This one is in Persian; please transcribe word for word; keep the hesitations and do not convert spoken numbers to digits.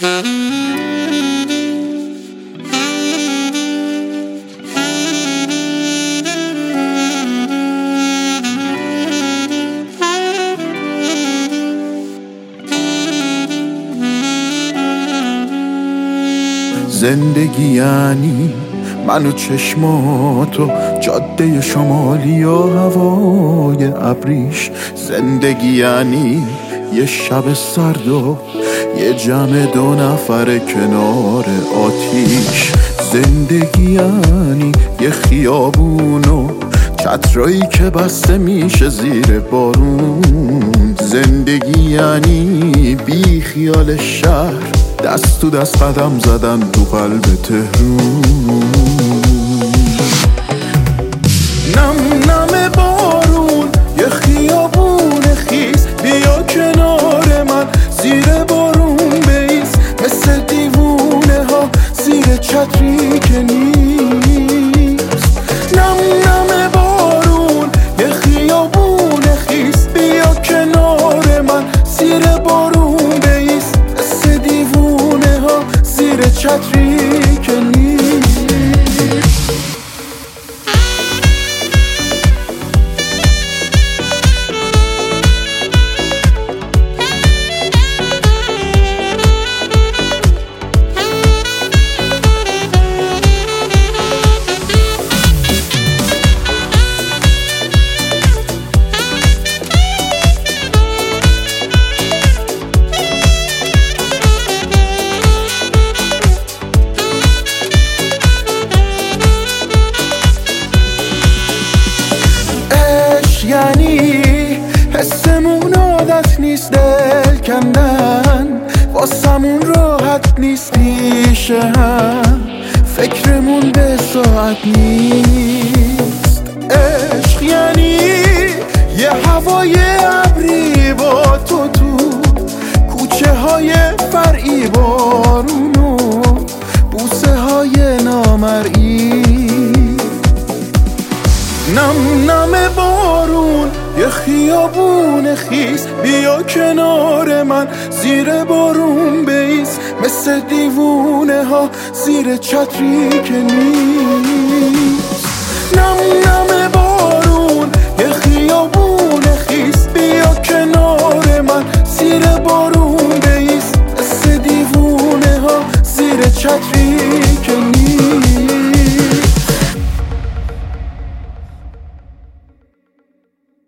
زندگی یعنی من و چشماتو، جاده شمالی و هوای ابریش. زندگی یعنی یه شب سرد و یه جمع دو نفر کنار آتیش. زندگی یعنی یه خیابون و چترایی که بسته میشه زیر بارون. زندگی یعنی بی خیال شهر، دست تو دست قدم زدن تو قلب تهرون. نم نم بارون یه خیابون خیس، بیا کنار من زیر بارون بیس. مثل دیوونه ها زیر چتری که نیست. نم نم بارون یه خیابون خیس، بیا کنار من زیر بارون بیس. مثل دیوونه ها زیر چتری که نیست. یعنی حسمون عادت نیست دل کندن، واسمون راحت نیست پیشه هم، فکرمون به ساعت نیست. عشق یعنی یه هوای ابری با تو تو کوچه های فرعی، بارون و بوسه های نامرئی. نم نم بارون یه خیابون خیس، بیا کنار من زیر بارون بیس. مثل دیوونه ها زیر چتری که نیست. نم نم بارون